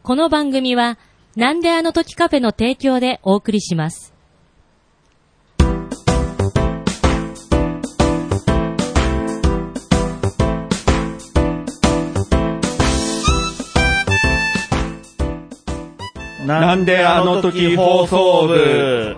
この番組はなんであの時カフェの提供でお送りします。 なんであの時放送部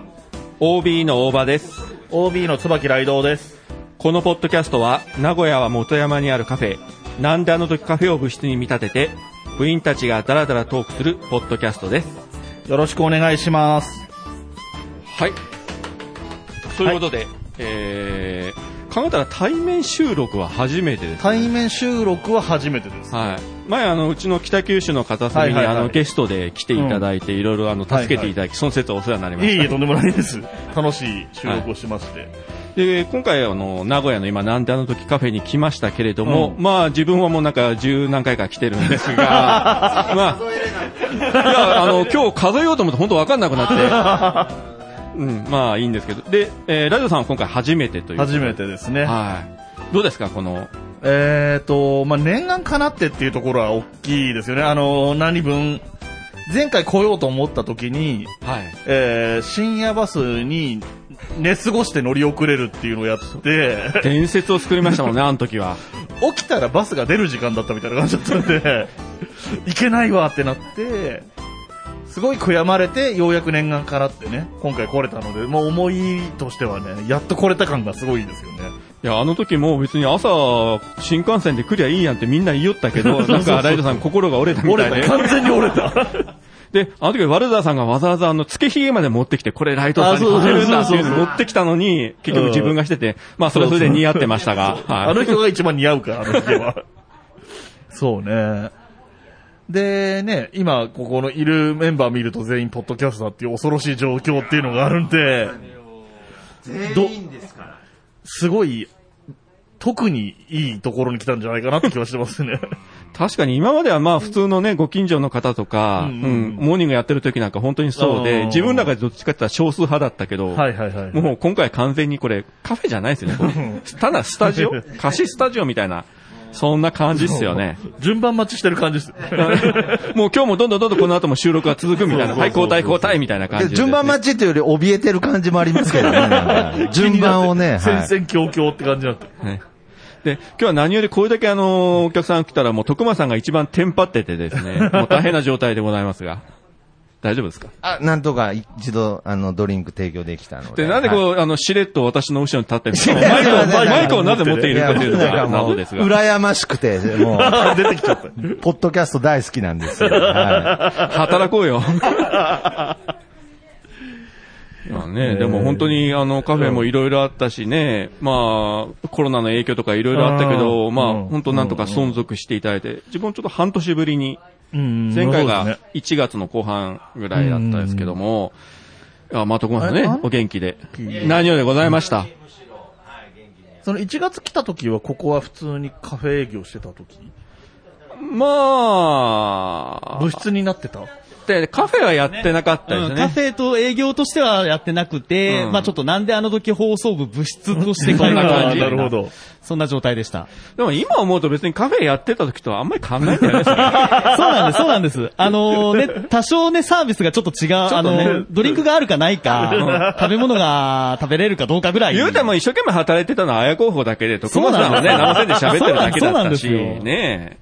OB の大場です。 OB の椿雷道です。 このポッドキャストは名古屋は元山にあるカフェなんであの時カフェを部室に見立てて部員たちがダラダラトークするポッドキャストです。 よろしくお願いします。 はい、ということで、考えたら対面収録は初めてです、ね、 対面収録は初めてです、 はい、前うちの北九州の片隅に、ゲストで来ていただいて、いろいろ助けていただき、その説はお世話になりました。 いえいえ、とんでもないです。楽しい収録をしまして、 で今回名古屋の今なんであの時カフェに来ましたけれども、まあ自分はもうなんか十何回か来てるんですがまあいや今日数えようと思って本当分かんなくなってまあいいんですけど、で、ラジオさんは今回初めてという。 初めてですね。 はい。どうですかこの。 まあ念願かなってっていうところは大きいですよね。何分前回来ようと思った時に、はい、深夜バスに寝過ごして乗り遅れるっていうのをやって伝説を作りましたもんねあの時は。 起きたらバスが出る時間だったみたいな感じだったんでいけないわってなって。すごい悔やまれてようやく念願かなってね今回来れたので、もう思いとしてはねやっと来れた感がすごいですよね。いや時も別に朝新幹線で来りゃいいやんってみんな言いよったけどなんかライドさん心が折れたみたいで完全に折れたで時ワルダーさんがわざわざつけひげまで持ってきてこれライドさんにかけるんだっていうのを持ってきたのに結局自分がしててまあそれはそれで似合ってましたが、 はい、あの人が一番似合うからあの人はそうね。でね、今ここのいるメンバー見ると全員ポッドキャスターっていう恐ろしい状況っていうのがあるんで、 全員ですから。 すごい特にいいところに来たんじゃないかなって気はしてますね。 確かに今まではまあ普通のねご近所の方とか、モーニングやってる時なんか本当にそうで自分らがどっちかって言ったら少数派だったけど、もう今回完全にこれカフェじゃないですよね。ただスタジオ貸しスタジオみたいな。そんな感じっすよね。 順番待ちしてる感じです。 もう今日もどんどんこの後も収録が続くみたいな。はい、交代みたいな感じで、ね。 順番待ちっていうより怯えてる感じもありますけどね。順番をね。 戦々恐々って感じになってる。 はいで、今日は何よりこれだけお客さん来たらもう徳間さんが一番テンパっててですね、もう大変な状態でございますが。大丈夫ですか？ なんとか一度ドリンク提供できたので。 で、なんでこう、しれっと私の後ろに立ってるんですか？マイクをなぜ持っているかというのが謎ですが。 羨ましくて、もう、 出てきちゃった。 ポッドキャスト大好きなんですよ。はい、 働こうよ。まあね、でも本当にカフェもいろいろあったしね、まあコロナの影響とかいろいろあったけど、まあ本当なんとか存続していただいて、自分ちょっと半年ぶりに、前回が1月の後半ぐらいだったんですけども、まあ徳間さんね、お元気で。何よりでございました。 その1月来た時はここは普通にカフェ営業してた時？ まあ、 部室になってた？ でカフェはやってなかったですね。 カフェと営業としてはやってなくて、まあちょっとなんであの時放送部部室としてこんな感じ。 なるほど。 そんな状態でした。 でも今思うと別にカフェやってた時とはあんまり考えてないですね。 そうなんです。ね、多少ね、サービスがちょっと違う、ドリンクがあるかないか、食べ物が食べれるかどうかぐらい。 言うても一生懸命働いてたのは綾候補だけで、徳間さんはね、生線で喋ってるだけだったし、ね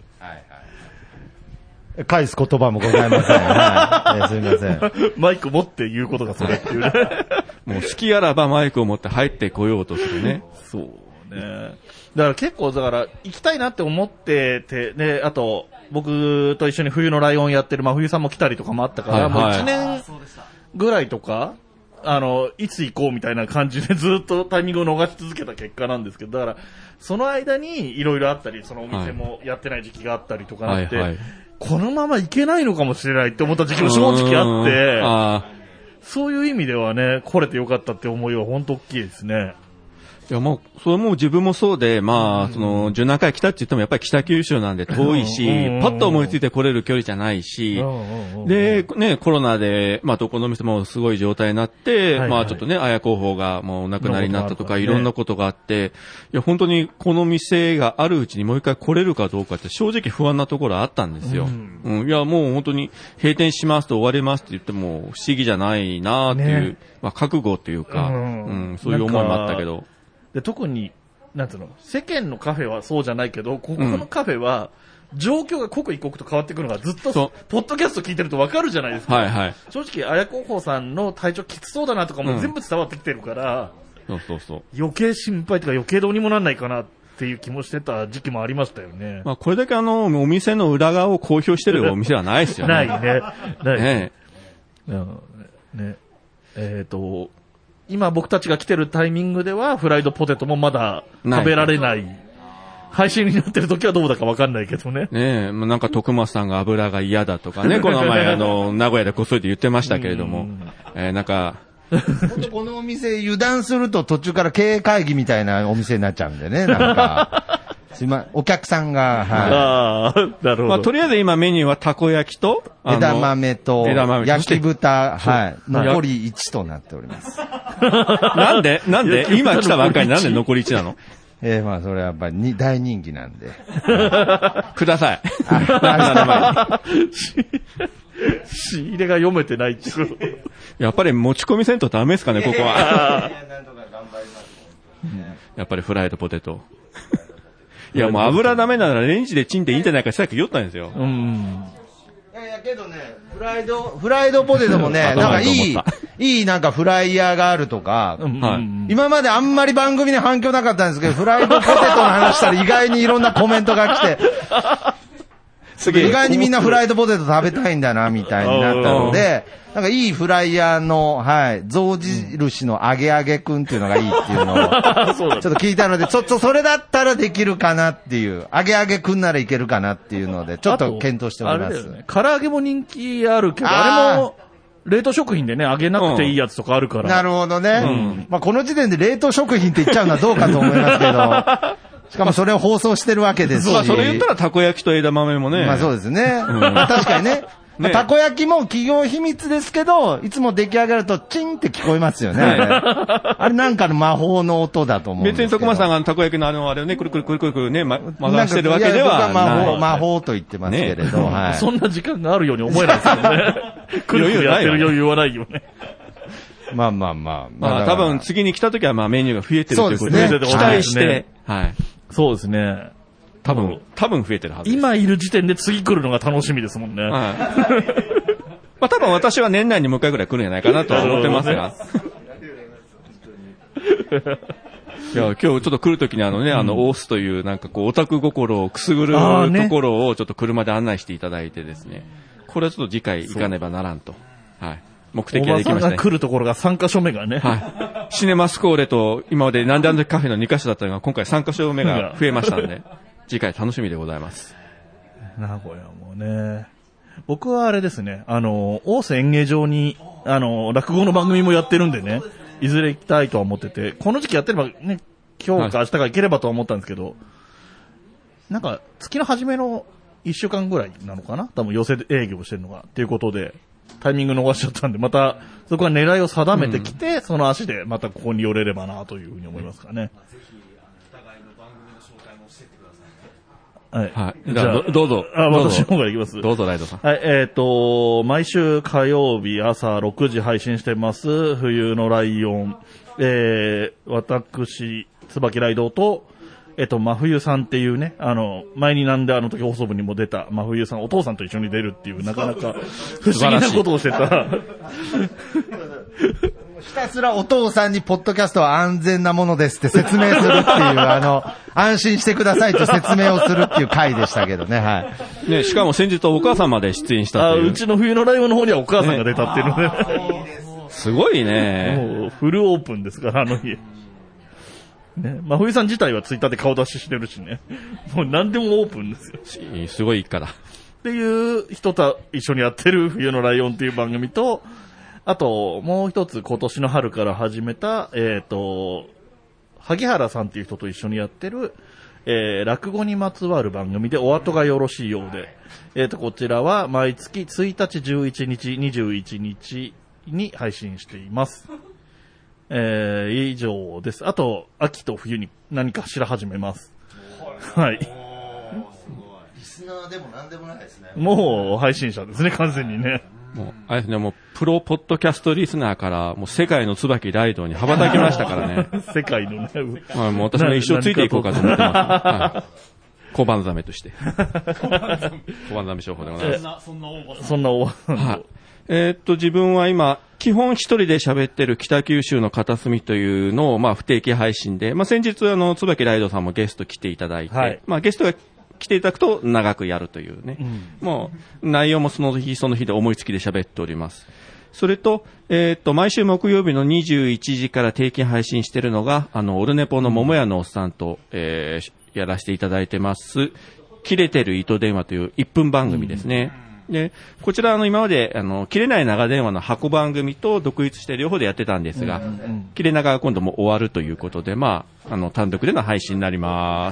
返す言葉もございません。はい。すみません。 マイク持って言うことがそれっていうね。 もう好きあらばマイクを持って入ってこようとするね。 そうね。だから結構行きたいなって思ってて、ね、あと、僕と一緒に冬のライオンやってる真冬さんも来たりとかもあったから、もう1年ぐらいとか、いつ行こうみたいな感じでずっとタイミングを逃し続けた結果なんですけど、だから、その間にいろいろあったり、そのお店もやってない時期があったりとかなって、このままいけないのかもしれないって思った時期も正直あって、そういう意味ではね、来れてよかったって思いは本当大きいですね。 いや、もう、それも自分もそうで、まあ、十何回来たって言ってもやっぱり北九州なんで遠いし、パッと思いついて来れる距離じゃないし、で、ね、コロナで、まあ、どこの店もすごい状態になって、まあ、ちょっとね、綾候補がもうお亡くなりになったとか、いろんなことがあって、いや、本当にこの店があるうちにもう一回来れるかどうかって正直不安なところあったんですよ。いや、もう本当に閉店しますと終わりますって言っても不思議じゃないなっていう、まあ、覚悟というか、そういう思いもあったけど。 で、特に、なんていうの、世間のカフェはそうじゃないけど、ここのカフェは、状況が刻一刻と変わってくるのがずっと、ポッドキャスト聞いてると分かるじゃないですか。はいはい。正直、綾候補さんの体調きつそうだなとかも全部伝わってきてるから、余計心配とか余計どうにもなんないかなっていう気もしてた時期もありましたよね。 まあ、これだけお店の裏側を公表してるお店はないですよね。 ないね。ないね。ね。今僕たちが来てるタイミングではフライドポテトもまだ食べられない。配信になってる時はどうだかわかんないけどね。 ねえ、なんか徳松さんが油が嫌だとかね、この前名古屋でこっそりで言ってましたけれども、なんか、 このお店油断すると途中から経営会議みたいなお店になっちゃうんでね、なんか。お客さんが、 はい。なるほど。 まあ、とりあえず今メニューはたこ焼きと、 枝豆と、焼き豚、はい。残り1となっております。 なんで今来たばっかりなんで残り1なの？ まあ、それはやっぱり大人気なんで。 ください。 仕入れが読めてないっていう。 やっぱり持ち込みせんとダメですかね、ここは。やっぱりフライドポテト。いや、もう油ダメならレンジでチンでいいんじゃないかさっき言ったんですよ。 いやけどね、フライドポテトもね、なんかいいなんかフライヤーがあるとか、今まであんまり番組に反響なかったんですけど、フライドポテトの話したら意外にいろんなコメントが来て、意外にみんなフライドポテト食べたいんだな、みたいになったので、なんかいいフライヤーの、はい、象印の揚げ揚げくんっていうのがいいっていうのを、ちょっと聞いたので、それだったらできるかなっていう、揚げ揚げくんならいけるかなっていうので、ちょっと検討しております。 あれだよね。唐揚げも人気あるけど、あれも、冷凍食品でね、揚げなくていいやつとかあるから。 なるほどね。まあこの時点で冷凍食品って言っちゃうのはどうかと思いますけど、しかもそれを放送してるわけですし。 まあそれ言ったらたこ焼きと枝豆もね。 まあそうですね。確かにね。たこ焼きも企業秘密ですけど、いつも出来上がるとチンって聞こえますよね。あれなんかの魔法の音だと思うんですけど。 別に徳間さんがたこ焼きのあれをね、くるくるね、回してるわけではない。 魔法と言ってますけれど。 そんな時間があるように思えないですよね。くるくるやってる余裕はないよね。 まあ多分次に来た時はまあメニューが増えてるということで、期待して、はい。 そうですね。 多分増えてるはずです。 今いる時点で次来るのが楽しみですもんね。はい。 まあ多分私は年内にもう一回ぐらい来るんじゃないかなとは思ってますが。いや、今日ちょっと来るときにオースというなんかこうオタク心をくすぐるところをちょっと車で案内していただいてですね。これはちょっと次回行かねばならんと。はい。目的ができましたね。 おばさんが来るところが3カ所目がね。 はい。シネマスコーレと今までなんであの時カフェの2カ所だったのが今回3カ所目が増えましたんで。次回楽しみでございます。 名古屋もね。僕はあれですね、大瀬演芸場に、落語の番組もやってるんでね、いずれ行きたいとは思ってて、この時期やってればね、今日か明日か行ければとは思ったんですけど、なんか、月の初めの1週間ぐらいなのかな多分寄せ営業してるのが、っていうことで、タイミング逃しちゃったんで、また、そこは狙いを定めてきて、その足でまたここに寄れればなというふうに思いますかね。はい。 はい。じゃあ、どうぞ。 私の方からいきます。 どうぞ、ライドさん。 はい、毎週火曜日朝6時配信してます、冬のライオン。私、椿ライドと、真冬さんっていうね、前になんで時放送部にも出た真冬さん、お父さんと一緒に出るっていう、なかなか不思議なことをしてた。 ひたすらお父さんにポッドキャストは安全なものですって説明するっていう、安心してくださいと説明をするっていう回でしたけどね、はい。 ね、しかも先日お母さんまで出演したという。 うちの冬のライオンの方にはお母さんが出たっていうので、 すごいね。 もうフルオープンですから、日。ね、真冬さん自体はツイッターで顔出ししてるしね。もう何でもオープンですよ。 すごい一家だ。 っていう人と一緒にやってる冬のライオンっていう番組と、あと、もう一つ今年の春から始めた、 萩原さんっていう人と一緒にやってる、落語にまつわる番組でお後がよろしいようで、こちらは毎月1日、11日、21日に配信しています。以上です。あと、秋と冬に何かしら始めます。はい。 リスナーでも何でもないですね。 もう配信者ですね、完全にね。 もう、あれですね、もう、プロポッドキャストリスナーから、もう世界の椿ライドに羽ばたきましたからね。 世界のね。 まあ、もう私も一生ついていこうかと思ってます。はい、小判ザメとして。小判ザメ商法でございます。 そんな大場。 はい。自分は今、基本一人で喋ってる北九州の片隅というのを、まあ、不定期配信で、まあ、先日、椿ライドさんもゲスト来ていただいて、はい、まあ、ゲストが来ていただくと長くやるというね、もう、内容もその日その日で思いつきで喋っております。それと、毎週木曜日の21時から定期配信しているのが、オルネポの桃屋のおっさんと、やらせていただいてます、切れてる糸電話という1分番組ですね。で、こちら今まで、切れない長電話の箱番組と独立して両方でやってたんですが、切れ長が今度も終わるということで、まあ、単独での配信になります。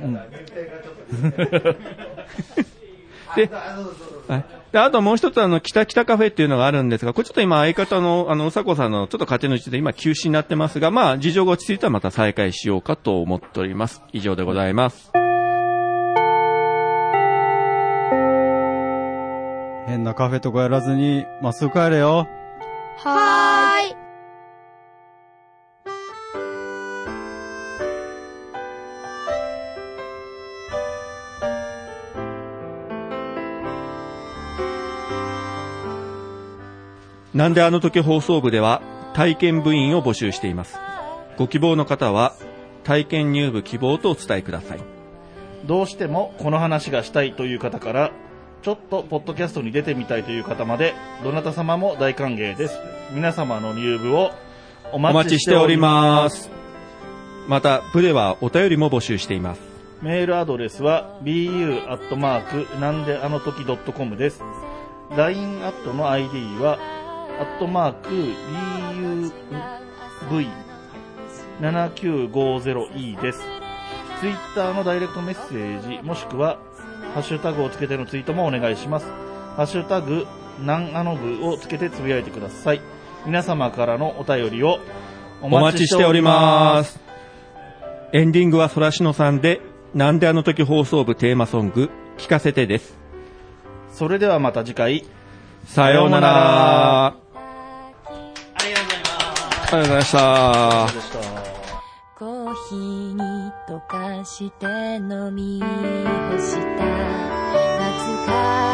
で、あともう一つ北カフェっていうのがあるんですが、これちょっと今相方の、うさこさんのちょっと勝手のうちで今休止になってますが、まあ、事情が落ち着いたらまた再開しようかと思っております。以上でございます。 変なカフェとかやらずに、まっすぐ帰れよ。 はーい。 なんであの時放送部では体験部員を募集しています。ご希望の方は体験入部希望とお伝えください。 どうしてもこの話がしたいという方から、ちょっとポッドキャストに出てみたいという方まで、どなた様も大歓迎です。皆様の入部をお待ちしております。 また部ではお便りも募集しています。 メールアドレスは bu@ なんであの時 .com です。 LINE アットの ID は@buv7950e です。ツイッターのダイレクトメッセージもしくはハッシュタグをつけてのツイートもお願いします。ハッシュタグなんあの部をつけてつぶやいてください。皆様からのお便りをお待ちしております。 エンディングはそらしのさんでなんであの時放送部テーマソング聞かせてです。 それではまた次回、 さようなら。ありがとうございました。 コーヒーに溶かして飲み干した懐か